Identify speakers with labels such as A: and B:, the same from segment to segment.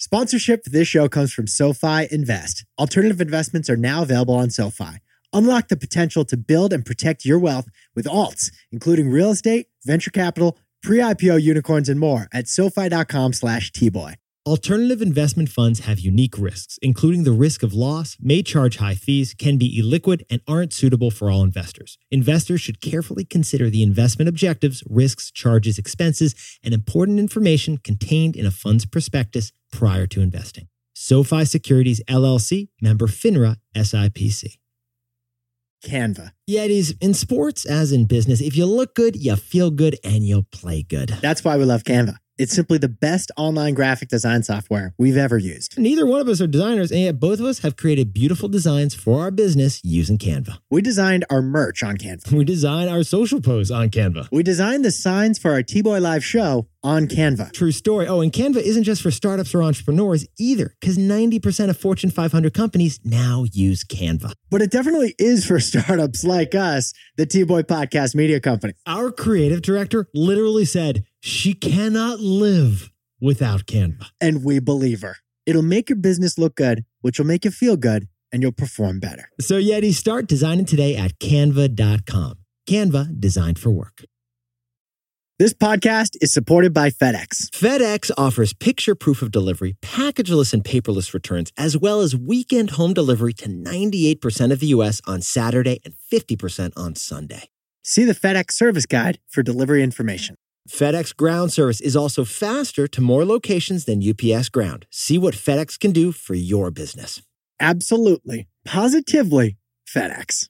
A: Sponsorship for this show comes from SoFi Invest. Alternative investments are now available on SoFi. Unlock the potential to build and protect your wealth with alts, including real estate, venture capital, pre-IPO unicorns, and more at SoFi.com/Tboy.
B: Alternative investment funds have unique risks, including the risk of loss, may charge high fees, can be illiquid, and aren't suitable for all investors. Investors should carefully consider the investment objectives, risks, charges, expenses, and important information contained in a fund's prospectus prior to investing. SoFi Securities, LLC, member FINRA, SIPC.
A: Canva.
B: Yetis, in sports as in business, if you look good, you feel good, and you'll play good.
A: That's why we love Canva. It's simply the best online graphic design software we've ever used.
B: Neither one of us are designers, and yet both of us have created beautiful designs for our business using Canva.
A: We designed our merch on Canva.
B: We designed our social posts on Canva.
A: We designed the signs for our T-Boy Live show on Canva.
B: True story. Oh, and Canva isn't just for startups or entrepreneurs either, because 90% of Fortune 500 companies now use Canva.
A: But it definitely is for startups like us, the T-Boy Podcast Media Company.
B: Our creative director literally said she cannot live without Canva.
A: And we believe her. It'll make your business look good, which will make you feel good, and you'll perform better.
B: So Yeti, start designing today at canva.com. Canva, designed for work.
A: This podcast is supported by FedEx.
B: FedEx offers picture proof of delivery, packageless and paperless returns, as well as weekend home delivery to 98% of the U.S. on Saturday and 50% on Sunday.
A: See the FedEx service guide for delivery information.
B: FedEx Ground service is also faster to more locations than UPS Ground. See what FedEx can do for your business.
A: Absolutely, positively FedEx.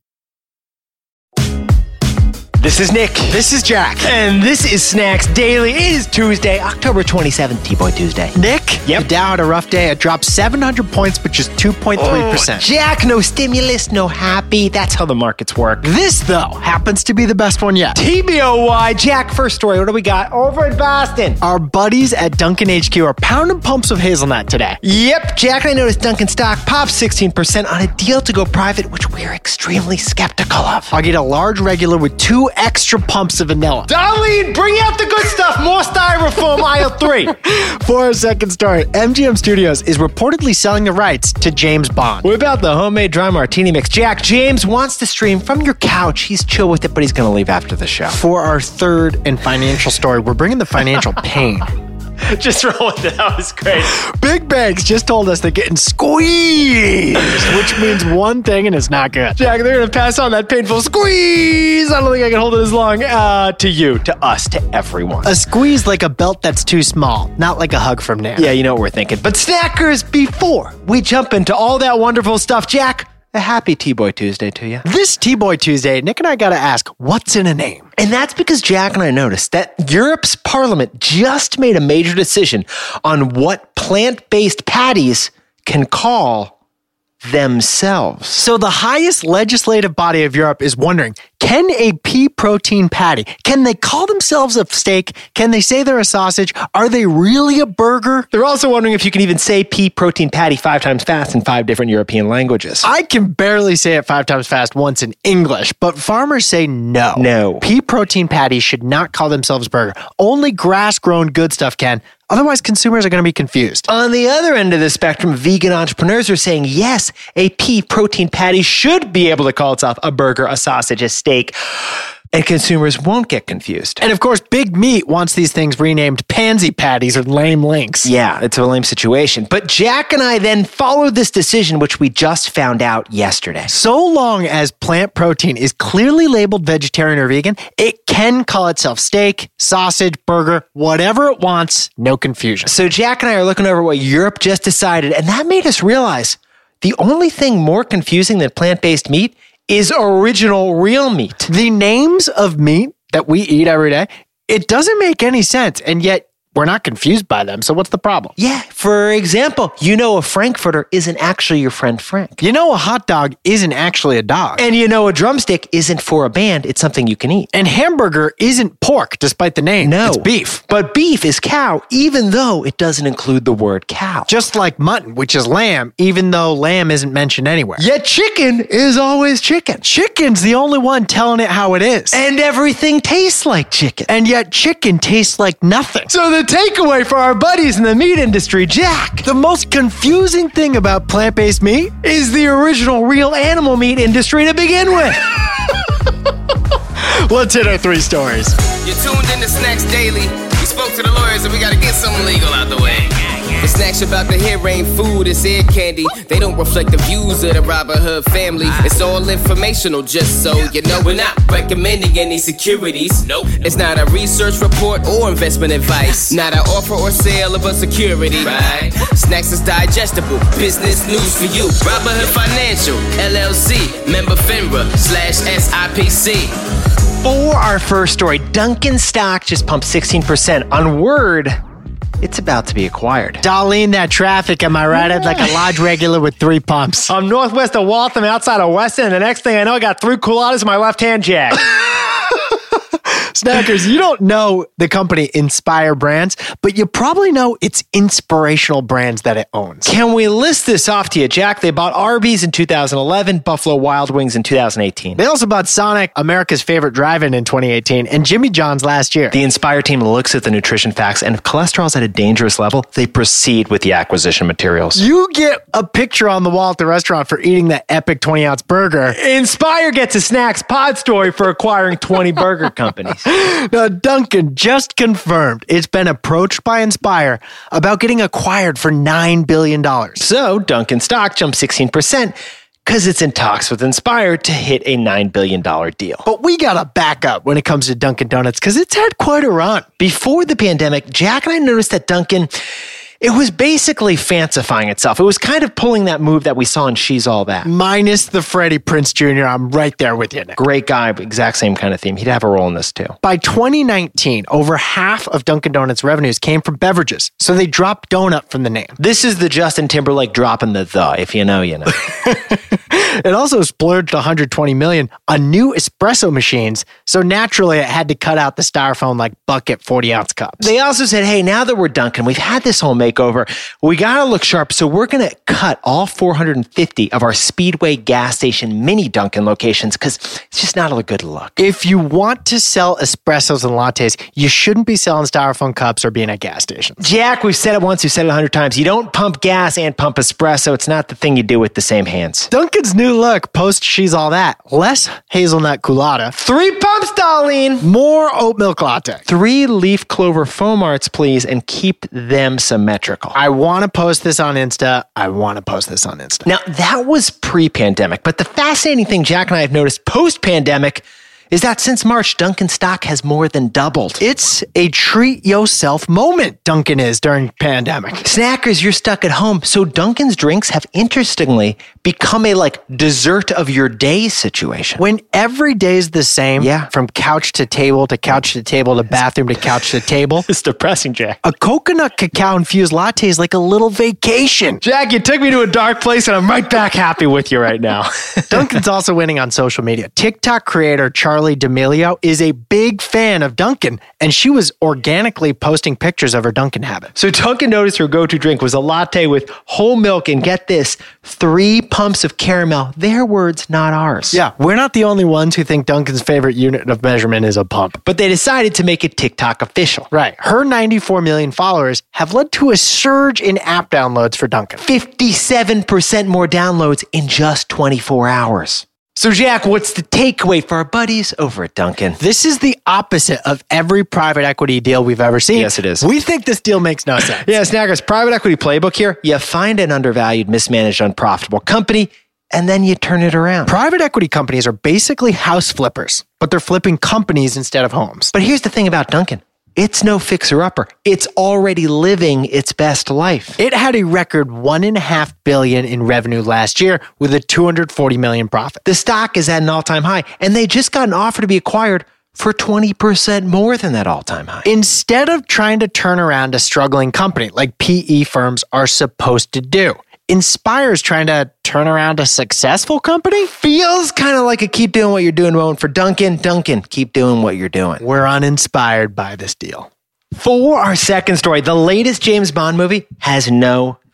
C: This is Nick. This is Jack. And this is Snacks Daily. It is Tuesday, October 27th, T-Boy Tuesday. Nick,
D: Yep. The Dow had a rough day. It dropped 700 points, but just 2.3%.
C: Jack, no stimulus, no happy. That's how the markets work.
D: This, though, happens to be the best one yet.
C: TBOY. Jack, first story. What do we got over in Boston?
D: Our buddies at Dunkin' HQ are pounding pumps of hazelnut today.
C: Yep, Jack, I noticed Dunkin' stock popped 16% on a deal to go private, which we're extremely skeptical of.
D: I'll get a large regular with 2 extra pumps of vanilla.
C: Darlene, bring out the good stuff. More styrofoam, aisle 3.
D: For our second story, MGM Studios is reportedly selling the rights to James Bond.
C: What about the homemade dry martini mix? Jack, James wants to stream from your couch. He's chill with it, but he's going to leave after the show.
D: For our third and financial story, we're bringing the financial pain.
C: Just roll with it. That was great.
D: Big banks just told us they're getting squeezed, which means one thing, and it's not good.
C: Jack, they're going to pass on that painful squeeze. I don't think I can hold it as long. To you, to us, to everyone.
D: A squeeze like a belt that's too small, not like a hug from Nan.
C: Yeah, you know what we're thinking. But snackers, before we jump into all that wonderful stuff, Jack, a happy T-Boy Tuesday to you.
D: This T-Boy Tuesday, Nick and I got to ask, what's in a name?
C: And that's because Jack and I noticed that Europe's parliament just made a major decision on what plant-based patties can call themselves.
D: So the highest legislative body of Europe is wondering, can a pea protein patty, can they call themselves a steak? Can they say they're a sausage? Are they really a burger?
C: They're also wondering if you can even say pea protein patty 5 times fast in 5 different European languages.
D: I can barely say it 5 times fast once in English, but farmers say no.
C: No.
D: Pea protein patties should not call themselves burger. Only grass-grown good stuff can. Otherwise, consumers are going to be confused.
C: On the other end of the spectrum, vegan entrepreneurs are saying, yes, a pea protein patty should be able to call itself a burger, a sausage, a steak, and consumers won't get confused.
D: And of course, Big Meat wants these things renamed pansy patties or lame links.
C: Yeah, it's a lame situation. But Jack and I then followed this decision, which we just found out yesterday.
D: So long as plant protein is clearly labeled vegetarian or vegan, it can call itself steak, sausage, burger, whatever it wants, no confusion.
C: So Jack and I are looking over what Europe just decided, and that made us realize the only thing more confusing than plant-based meat is original real meat.
D: The names of meat that we eat every day, it doesn't make any sense, and yet we're not confused by them, so what's the problem?
C: Yeah, for example, you know a Frankfurter isn't actually your friend Frank.
D: You know a hot dog isn't actually a dog.
C: And you know a drumstick isn't for a band, it's something you can eat.
D: And hamburger isn't pork, despite the name.
C: No.
D: It's beef.
C: But beef is cow, even though it doesn't include the word cow.
D: Just like mutton, which is lamb, even though lamb isn't mentioned anywhere.
C: Yet chicken is always chicken.
D: Chicken's the only one telling it how it is.
C: And everything tastes like chicken.
D: And yet chicken tastes like nothing.
C: So the takeaway for our buddies in the meat industry, Jack,
D: The most confusing thing about plant-based meat
C: is the original real animal meat industry to begin with.
D: Let's hit our 3 stories.
E: You're tuned in to Snacks Daily. We spoke to the lawyers and we gotta get something legal out the way. The snacks you're about to hear ain't food, it's ear candy. They don't reflect the views of the Robin Hood family. It's all informational, just so you know. We're not recommending any securities. Nope. It's not a research report or investment advice. Not an offer or sale of a security. Right. Snacks is digestible, business news for you. Robin Hood Financial, LLC, member FINRA/SIPC.
C: For our first story, Dunkin' stock just pumped 16% on word it's about to be acquired.
D: Darlene, that traffic, am I right? I'd like a large regular with 3 pumps.
B: I'm northwest of Waltham, outside of Weston, and the next thing I know, I got 3 culottes in my left hand, Jack.
D: Snackers, you don't know the company Inspire Brands, but you probably know its inspirational brands that it owns.
C: Can we list this off to you, Jack? They bought Arby's in 2011, Buffalo Wild Wings in 2018.
D: They also bought Sonic, America's favorite drive-in, in 2018, and Jimmy John's last year.
C: The Inspire team looks at the nutrition facts, and if cholesterol's at a dangerous level, they proceed with the acquisition materials.
D: You get a picture on the wall at the restaurant for eating that epic 20-ounce burger.
B: Inspire gets a Snacks pod story for acquiring 20 burger companies.
D: Now, Dunkin' just confirmed it's been approached by Inspire about getting acquired for $9 billion.
C: So Dunkin' stock jumped 16% because it's in talks with Inspire to hit a $9 billion deal.
D: But we got to back up when it comes to Dunkin' Donuts because it's had quite a run.
C: Before the pandemic, Jack and I noticed that Dunkin', it was basically fancifying itself. It was kind of pulling that move that we saw in She's All That.
D: Minus the Freddie Prinze Jr., I'm right there with you, Nick.
C: Great guy, exact same kind of theme. He'd have a role in this too.
D: By 2019, over half of Dunkin' Donuts revenues came from beverages, so they dropped donut from the name.
C: This is the Justin Timberlake dropping the if you know, you know.
D: It also splurged $120 million on new espresso machines, so naturally it had to cut out the styrofoam like bucket 40-ounce cups.
C: They also said, hey, now that we're Dunkin', we've had this whole makeover, we gotta look sharp, so we're gonna cut all 450 of our Speedway gas station mini Dunkin' locations because it's just not a good look.
D: If you want to sell espressos and lattes, you shouldn't be selling styrofoam cups or being at gas stations.
C: Jack, we've said it once, we've said it 100 times. You don't pump gas and pump espresso. It's not the thing you do with the same hands.
D: Dunkin's new look, post She's All That, less hazelnut culotta,
C: 3 pumps, Darlene.
D: more oat milk latte.
C: 3 leaf clover foam arts, please, and keep them symmetrical.
D: I want to post this on Insta.
C: Now, that was pre-pandemic, but the fascinating thing Jack and I have noticed post-pandemic is that since March, Dunkin' stock has more than doubled.
D: It's a treat yourself moment, Dunkin' is during pandemic.
C: Snackers, you're stuck at home, so Dunkin's drinks have interestingly become a dessert of your day situation.
D: When every day's the same, from couch to table to couch to table to bathroom to couch to table,
B: It's depressing, Jack.
D: a coconut cacao infused latte is like a little vacation.
B: Jack, you took me to a dark place, and I'm right back happy with you right now.
D: Dunkin's also winning on social media. TikTok creator Charlie D'Amelio is a big fan of Dunkin', and she was organically posting pictures of her Dunkin' habit.
C: So Dunkin' noticed her go-to drink was a latte with whole milk and, get this, 3 pumps of caramel. Their words, not ours.
D: Yeah, we're not the only ones who think Dunkin's favorite unit of measurement is a pump.
C: But they decided to make it TikTok official.
D: Right. Her 94 million followers have led to a surge in app downloads for Dunkin'.
C: 57% more downloads in just 24 hours. So, Jack, what's the takeaway for our buddies over at Dunkin'?
D: This is the opposite of every private equity deal we've ever seen.
C: Yes, it is.
D: We think this deal makes no sense.
C: Yeah, Snackers, private equity playbook here. You find an undervalued, mismanaged, unprofitable company, and then you turn it around.
D: Private equity companies are basically house flippers, but they're flipping companies instead of homes.
C: But here's the thing about Dunkin'. It's no fixer-upper. It's already living its best life.
D: It had a record $1.5 billion in revenue last year with a $240 million profit.
C: The stock is at an all-time high, and they just got an offer to be acquired for 20% more than that all-time high.
D: Instead of trying to turn around a struggling company like PE firms are supposed to do, Inspire's trying to turn around a successful company?
C: Feels kind of like a keep doing what you're doing moment for Dunkin'. Dunkin', keep doing what you're doing.
D: We're uninspired by this deal.
C: For our second story, the latest James Bond movie has no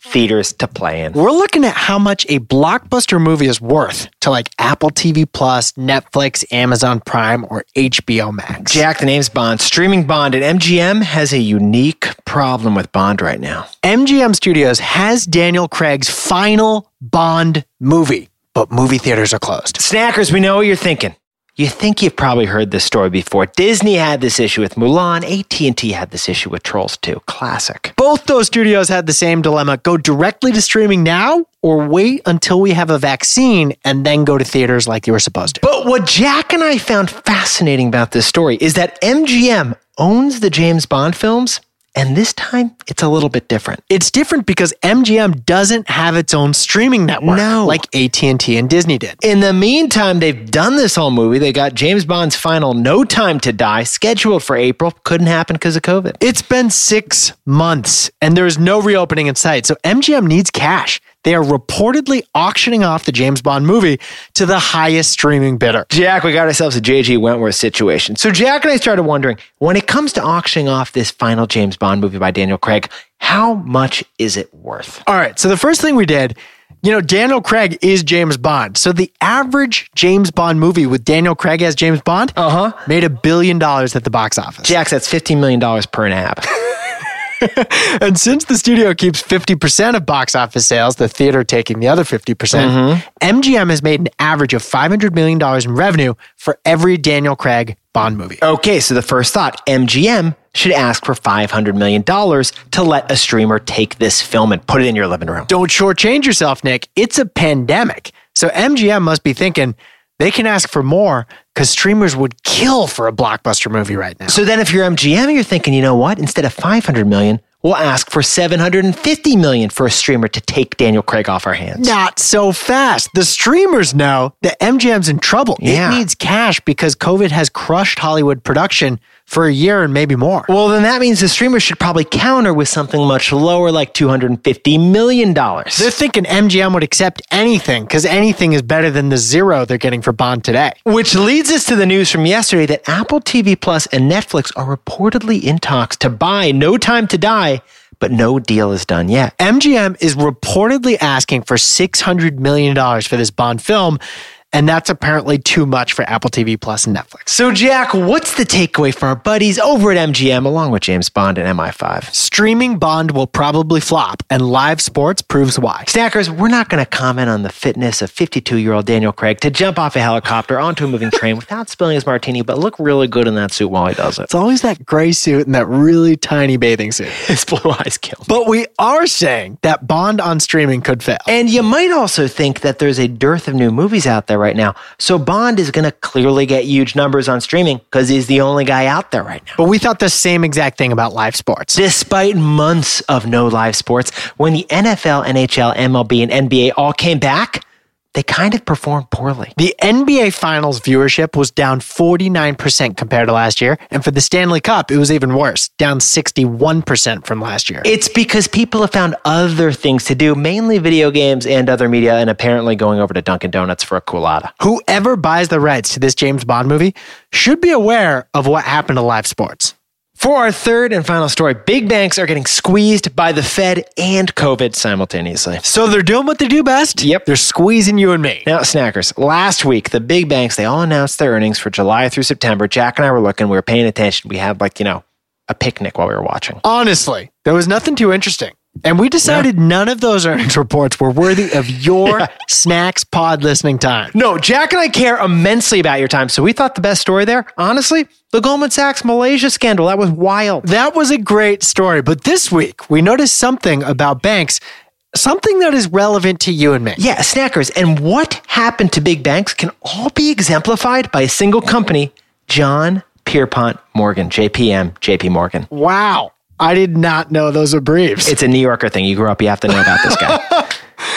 C: theaters to play in.
D: We're looking at how much a blockbuster movie is worth to like Apple TV Plus, Netflix, Amazon Prime, or HBO Max.
C: Jack, the name's Bond. Streaming Bond, and MGM has a unique problem with Bond right now.
D: MGM Studios has Daniel Craig's final Bond movie, but movie theaters are closed.
C: Snackers, we know what you're thinking. You think you've probably heard this story before. Disney had this issue with Mulan. AT&T had this issue with Trolls 2. Classic.
D: Both those studios had the same dilemma. Go directly to streaming now or wait until we have a vaccine and then go to theaters like you were supposed to.
C: But what Jack and I found fascinating about this story is that MGM owns the James Bond films, and this time it's a little bit different.
D: It's different because MGM doesn't have its own streaming network like AT&T and Disney did.
C: In the meantime, they've done this whole movie. They got James Bond's final No Time to Die scheduled for April. Couldn't happen because of COVID.
D: It's been 6 months and there is no reopening in sight. So MGM needs cash. They are reportedly auctioning off the James Bond movie to the highest streaming bidder.
C: Jack, we got ourselves a J.G. Wentworth situation. So Jack and I started wondering, when it comes to auctioning off this final James Bond movie by Daniel Craig, how much is it worth?
D: All right. So the first thing we did, Daniel Craig is James Bond. So the average James Bond movie with Daniel Craig as James Bond made $1 billion at the box office.
C: Jack, that's $15 million per nab.
D: And since the studio keeps 50% of box office sales, the theater taking the other 50%, MGM has made an average of $500 million in revenue for every Daniel Craig Bond movie.
C: Okay, so the first thought, MGM should ask for $500 million to let a streamer take this film and put it in your living room.
D: Don't shortchange yourself, Nick. It's a pandemic. So MGM must be thinking they can ask for more because streamers would kill for a blockbuster movie right now.
C: So then if you're MGM, you're thinking, you know what? Instead of $500 million, we'll ask for $750 million for a streamer to take Daniel Craig off our hands.
D: Not so fast. The streamers know that MGM's in trouble.
C: Yeah.
D: It needs cash because COVID has crushed Hollywood production for a year and maybe more.
C: Well, then that means the streamers should probably counter with something much lower, like $250 million.
D: They're thinking MGM would accept anything because anything is better than the zero they're getting for Bond today.
C: Which leads us to the news from yesterday that Apple TV Plus and Netflix are reportedly in talks to buy No Time to Die, but no deal is done yet.
D: MGM is reportedly asking for $600 million for this Bond film, and that's apparently too much for Apple TV Plus and Netflix.
C: So, Jack, what's the takeaway for our buddies over at MGM, along with James Bond and MI5?
D: Streaming Bond will probably flop, and live sports proves why.
C: Snackers, we're not going to comment on the fitness of 52-year-old Daniel Craig to jump off a helicopter onto a moving train without spilling his martini, but look really good in that suit while he does it.
D: It's always that gray suit and that really tiny bathing suit.
C: His blue eyes kill me.
D: But we are saying that Bond on streaming could fail.
C: And you might also think that there's a dearth of new movies out there right now. So Bond is going to clearly get huge numbers on streaming because he's the only guy out there right now.
D: But we thought the same exact thing about live sports.
C: Despite months of no live sports, when the NFL, NHL, MLB, and NBA all came back, they kind of performed poorly.
D: The NBA Finals viewership was down 49% compared to last year. And for the Stanley Cup, it was even worse, down 61% from last year.
C: It's because people have found other things to do, mainly video games and other media, and apparently going over to Dunkin' Donuts for a culotta.
D: Whoever buys the rights to this James Bond movie should be aware of what happened to live sports.
C: For our third and final story, big banks are getting squeezed by the Fed and COVID simultaneously.
D: So they're doing what they do best?
C: Yep.
D: They're squeezing you and me.
C: Now, Snackers, last week, the big banks, they all announced their earnings for July through September. Jack and I were looking, we were paying attention. We had a picnic while we were watching.
D: Honestly, there was nothing too interesting. And we decided none of those earnings reports were worthy of your Snacks Pod listening time.
C: No, Jack and I care immensely about your time. So we thought the best story there, honestly, the Goldman Sachs Malaysia scandal. That was wild.
D: That was a great story. But this week, we noticed something about banks, something that is relevant to you and me.
C: Yeah, Snackers. And what happened to big banks can all be exemplified by a single company, John Pierpont Morgan, JPM, JP Morgan.
D: Wow. I did not know those were briefs.
C: It's a New Yorker thing. You grew up, you have to know about this guy.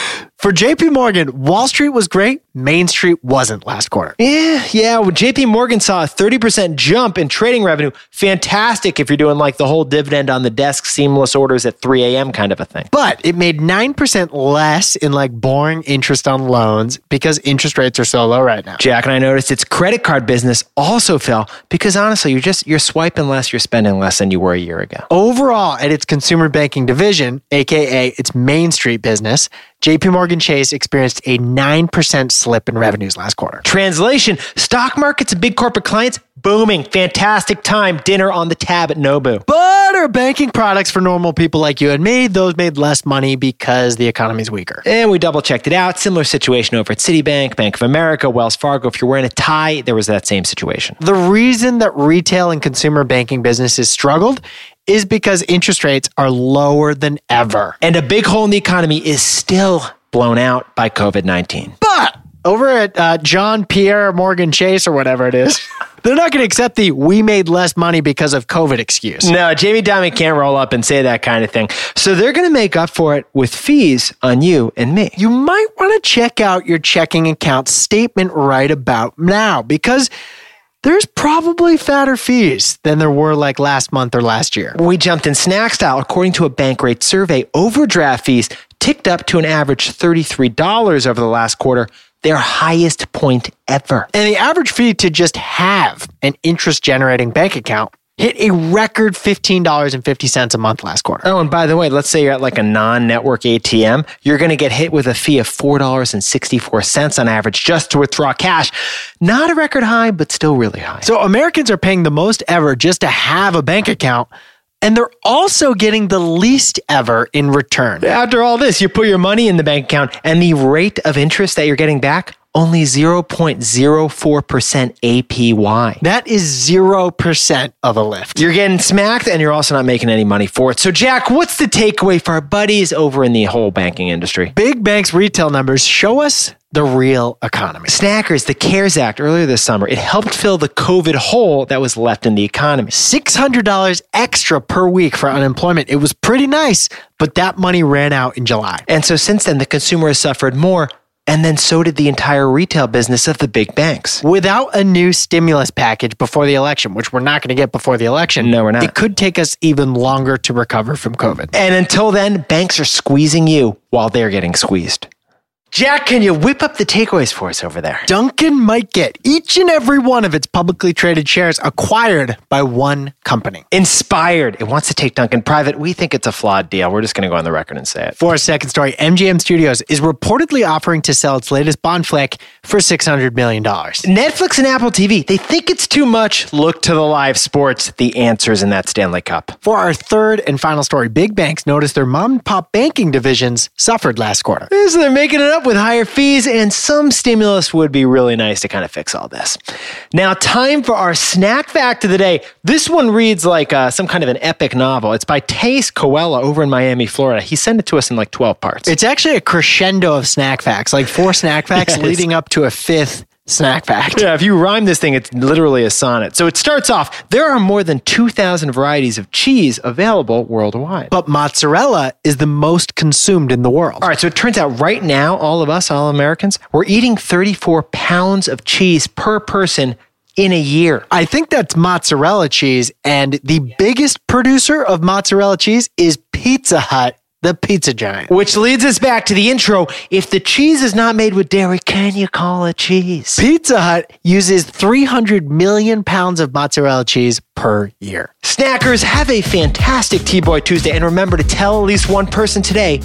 D: For JP Morgan, Wall Street was great. Main Street wasn't last quarter.
C: Yeah. Well, JP Morgan saw a 30% jump in trading revenue. Fantastic if you're doing like the whole dividend on the desk, seamless orders at 3 a.m. kind of a thing.
D: But it made 9% less in like boring interest on loans because interest rates are so low right now.
C: Jack and I noticed its credit card business also fell because honestly, you're swiping less, you're spending less than you were a year ago.
D: Overall, at its consumer banking division, aka its Main Street business, JP Morgan Chase experienced a 9% slip in revenues last quarter.
C: Translation, stock markets and big corporate clients, booming. Fantastic time. Dinner on the tab at Nobu.
D: But our banking products for normal people like you and me, those made less money because the economy's weaker.
C: And we double checked it out. Similar situation over at Citibank, Bank of America, Wells Fargo. If you're wearing a tie, there was that same situation.
D: The reason that retail and consumer banking businesses struggled is because interest rates are lower than ever.
C: And a big hole in the economy is still blown out by COVID-19.
D: But over at John Pierre Morgan Chase or whatever it is, they're not going to accept the "we made less money because of COVID" excuse.
C: No, Jamie Dimon can't roll up and say that kind of thing. So they're going to make up for it with fees on you and me.
D: You might want to check out your checking account statement right about now because there's probably fatter fees than there were like last month or last year.
C: We jumped in snack style. According to a Bankrate survey, overdraft fees ticked up to an average $33 over the last quarter, their highest point ever.
D: And the average fee to just have an interest-generating bank account hit a record $15.50 a month last quarter.
C: Oh, and by the way, let's say you're at like a non-network ATM, you're going to get hit with a fee of $4.64 on average just to withdraw cash. Not a record high, but still really high.
D: So Americans are paying the most ever just to have a bank account, and they're also getting the least ever in return.
C: After all this, you put your money in the bank account, and the rate of interest that you're getting back, only 0.04% APY.
D: That is 0% of a lift.
C: You're getting smacked and you're also not making any money for it. So Jack, what's the takeaway for our buddies over in the whole banking industry?
D: Big banks' retail numbers show us the real economy.
C: Snackers, the CARES Act earlier this summer, it helped fill the COVID hole that was left in the economy.
D: $600 extra per week for unemployment. It was pretty nice, but that money ran out in July.
C: And so since then, the consumer has suffered more. And then so did the entire retail business of the big banks.
D: Without a new stimulus package before the election, which we're not going to get before the election,
C: no, we're not.
D: It could take us even longer to recover from COVID.
C: And until then, banks are squeezing you while they're getting squeezed. Jack, can you whip up the takeaways for us over there?
D: Dunkin' might get each and every one of its publicly traded shares acquired by one company.
C: Inspired. It wants to take Dunkin' private. We think it's a flawed deal. We're just going to go on the record and say it.
D: For a second story, MGM Studios is reportedly offering to sell its latest Bond flick for $600 million.
C: Netflix and Apple TV, they think it's too much. Look to the live sports. The answer's in that Stanley Cup.
D: For our third and final story, big banks noticed their mom and pop banking divisions suffered last quarter.
C: So they're making it up with higher fees, and some stimulus would be really nice to kind of fix all this. Now, time for our snack fact of the day. This one reads like some kind of an epic novel. It's by Tace Coella over in Miami, Florida. He sent it to us in like 12 parts.
D: It's actually a crescendo of snack facts, like 4 snack facts leading up to a 5th snack fact.
C: Yeah, if you rhyme this thing, it's literally a sonnet. So it starts off, there are more than 2,000 varieties of cheese available worldwide.
D: But mozzarella is the most consumed in the world.
C: All right, so it turns out right now, all of us, all Americans, we're eating 34 pounds of cheese per person in a year.
D: I think that's mozzarella cheese, and the biggest producer of mozzarella cheese is Pizza Hut, the pizza giant.
C: Which leads us back to the intro. If the cheese is not made with dairy, can you call it cheese?
D: Pizza Hut uses 300 million pounds of mozzarella cheese per year.
C: Snackers, have a fantastic T-Boy Tuesday, and remember to tell at least one person today,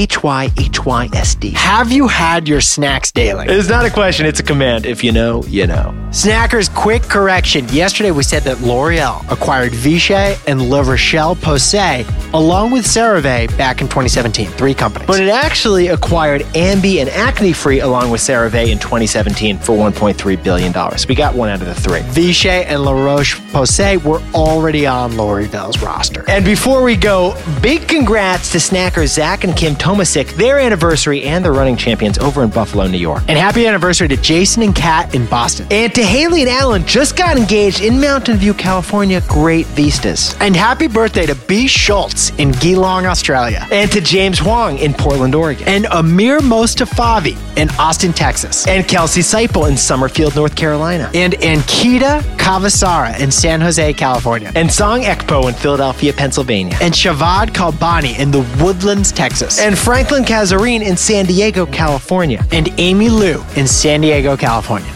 C: HYHYSD.
D: Have you had your snacks daily?
C: It's not a question, it's a command. If you know, you know.
D: Snackers, quick correction. Yesterday we said that L'Oreal acquired Vichy and La Roche-Posay along with CeraVe back in 2017, 3 companies.
C: But it actually acquired Ambi and Acne Free along with CeraVe in 2017 for $1.3 billion. We got one out of the 3.
D: Vichy and La Roche-Posay were already on L'Oreal's roster.
C: And before we go, big congrats to snackers Zach and Kim and Tomasic, their anniversary, and the running champions over in Buffalo, New York.
D: And happy anniversary to Jason and Kat in Boston.
C: And to Haley and Alan, just got engaged in Mountain View, California. Great vistas.
D: And happy birthday to B. Schultz in Geelong, Australia.
C: And to James Huang in Portland, Oregon.
D: And Amir Mostafavi in Austin, Texas.
C: And Kelsey Seipel in Summerfield, North Carolina.
D: And Ankita Kavasara in San Jose, California.
C: And Song Ekpo in Philadelphia, Pennsylvania.
D: And Shavad Kalbani in the Woodlands, Texas.
C: And Franklin Kazarine in San Diego, California.
D: And Amy Liu in San Diego, California.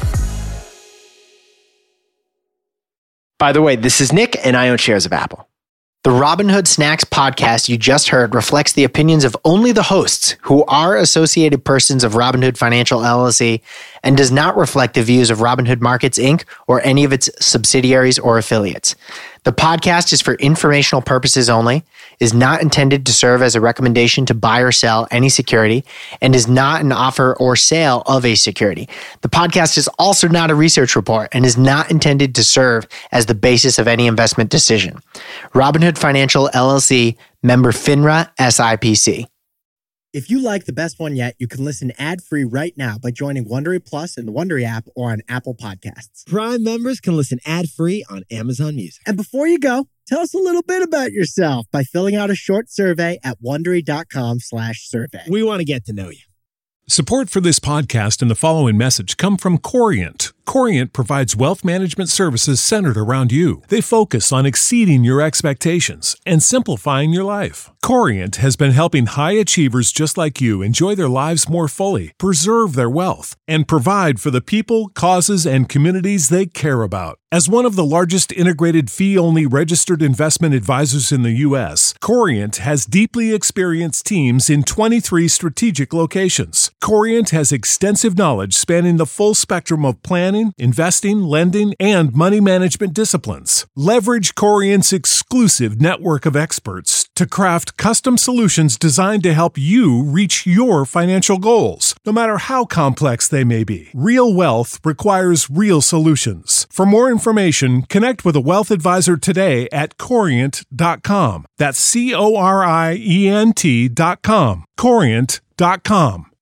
C: By the way, this is Nick, and I own shares of Apple.
D: The Robinhood Snacks podcast you just heard reflects the opinions of only the hosts, who are associated persons of Robinhood Financial LLC, and does not reflect the views of Robinhood Markets, Inc. or any of its subsidiaries or affiliates. The podcast is for informational purposes only, is not intended to serve as a recommendation to buy or sell any security, and is not an offer or sale of a security. The podcast is also not a research report and is not intended to serve as the basis of any investment decision. Robinhood Financial LLC, member FINRA SIPC.
A: If you like The Best One Yet, you can listen ad-free right now by joining Wondery Plus in the Wondery app or on Apple Podcasts.
B: Prime members can listen ad-free on Amazon Music.
A: And before you go, tell us a little bit about yourself by filling out a short survey at Wondery.com/survey.
B: We want to get to know you.
F: Support for this podcast and the following message come from Corient. Corient provides wealth management services centered around you. They focus on exceeding your expectations and simplifying your life. Corient has been helping high achievers just like you enjoy their lives more fully, preserve their wealth, and provide for the people, causes, and communities they care about. As one of the largest integrated fee-only registered investment advisors in the U.S., Corient has deeply experienced teams in 23 strategic locations. Corient has extensive knowledge spanning the full spectrum of planning, investing, lending, and money management disciplines. Leverage Corient's exclusive network of experts to craft custom solutions designed to help you reach your financial goals, no matter how complex they may be. Real wealth requires real solutions. For more information, connect with a wealth advisor today at Corient.com. That's Corient.com. Corient.com.